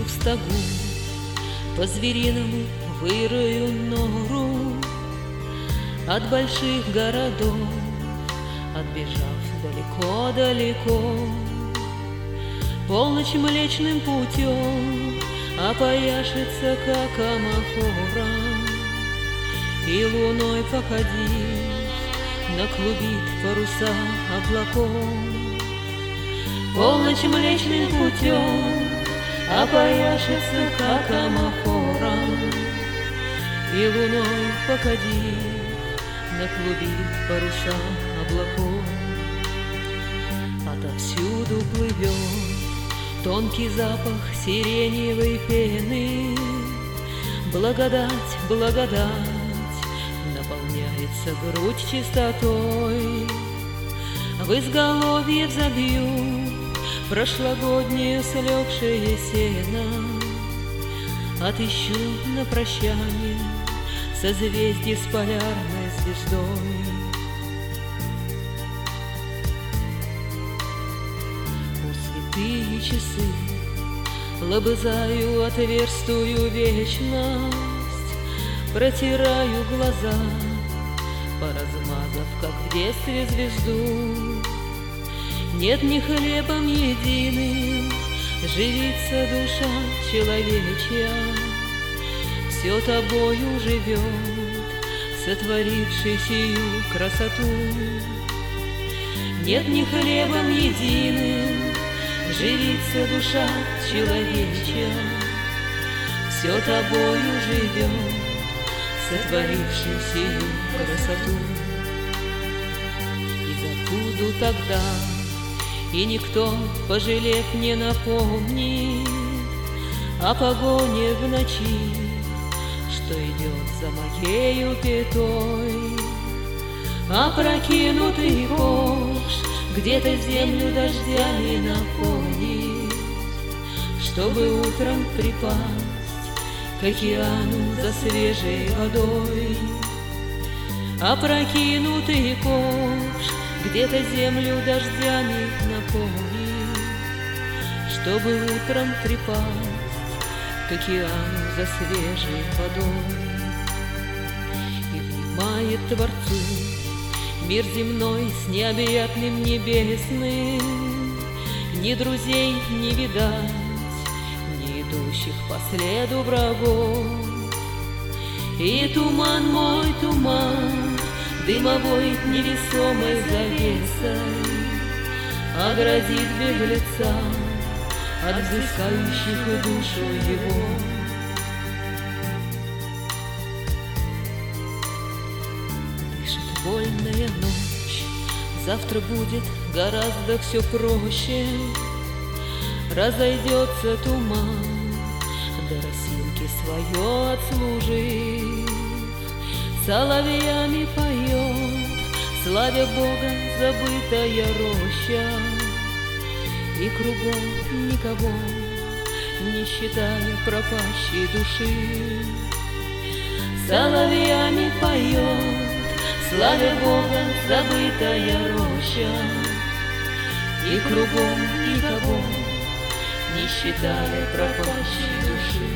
в стогу, по-звериному вырою нору от больших городов, отбежав далеко-далеко. Полночь Млечным путем опояшется, как амафора, и луной походив наклубит паруса облаков. Полночь Млечным путем опояшется, как амафора, и луной походив наклубит паруса облаков. Отовсюду плывет тонкий запах сиреневой пены. Благодать, благодать наполняется грудь чистотой. В изголовье взобью прошлогоднее слегшее сено. Отыщу на прощание созвездие с полярной звездой. Святые часы лобызаю отверстую вечность, протираю глаза, поразмазав, как в детстве, звезду. Нет ни хлебом единым живится душа человечья, все тобою живет, сотворивший сию красоту. Нет ни хлебом единым живится душа человечья, все тобою живет, сотворивший сию красоту. И забуду тогда, и никто, пожалев, не напомнит о погоне в ночи, что идет за моею пятой. Опрокинутый ковш где-то землю дождями наполнит, чтобы утром припасть к океану за свежей водой. Опрокинутый ковш где-то землю дождями наполнит, чтобы утром припасть к океану за свежей водой. И внимает Творцу мир земной с необъятным небесным, ни друзей не видать, ни идущих по следу врагов. И туман мой туман, дымовой невесомой завесой оградит беглеца от взыскающих душу его. Дышит вольная ночь, завтра будет гораздо все проще. Разойдется туман, до росинки свое отслужив, соловьями поет, славя Бога, забытая роща. И кругом никого, не считая пропащей души, соловьями поет, славя Бога, забытая роща. И кругом никого, не считая пропащей души.